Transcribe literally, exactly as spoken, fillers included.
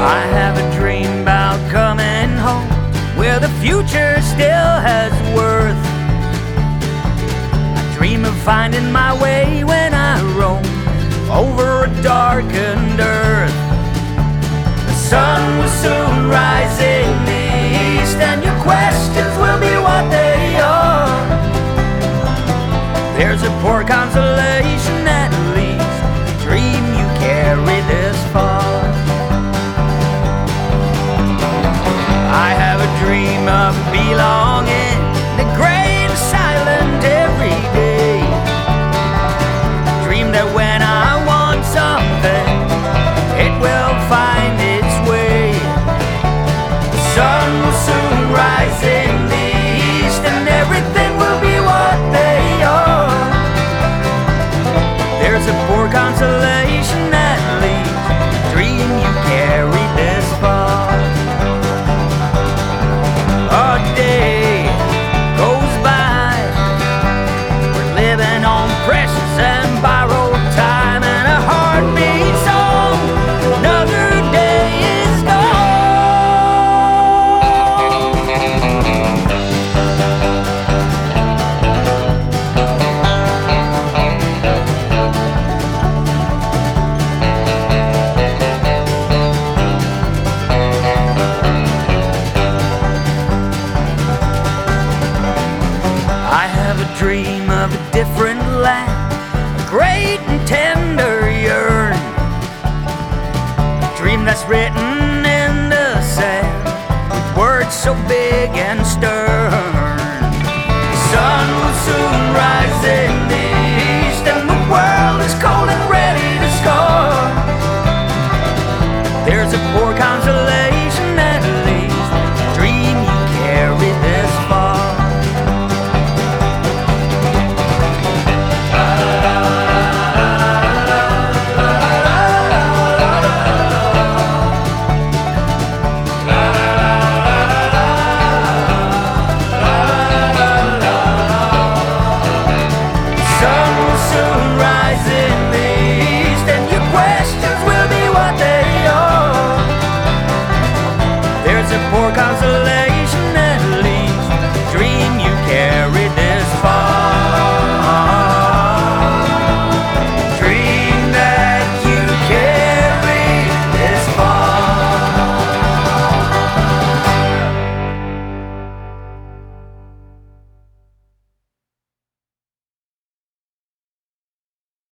I have a dream about coming home where the future still has worth. I dream of finding my way when I roam over a darkened earth. The sun will soon rise in the east, and your questions will be what they are. There's a poor consolation, at least, the dream you carry this far. I have a dream of belonging, the great and silent every day. Dream that when I want something, it will find its way. The sun will soon rise in the east, and everything will be what they are. There's a poor consolation, at least, the dream you carry this far. A day goes by, we're living on precious and borrowed time, and a heart beats on, another day is I have a dream of a different land, a great and tender yearn, a dream that's written in the sand with words so big and stern. The sun will soon rise in the east, and the world is cold and ready to score. There's a poor consolation, at least, the dream you carry this far. Poor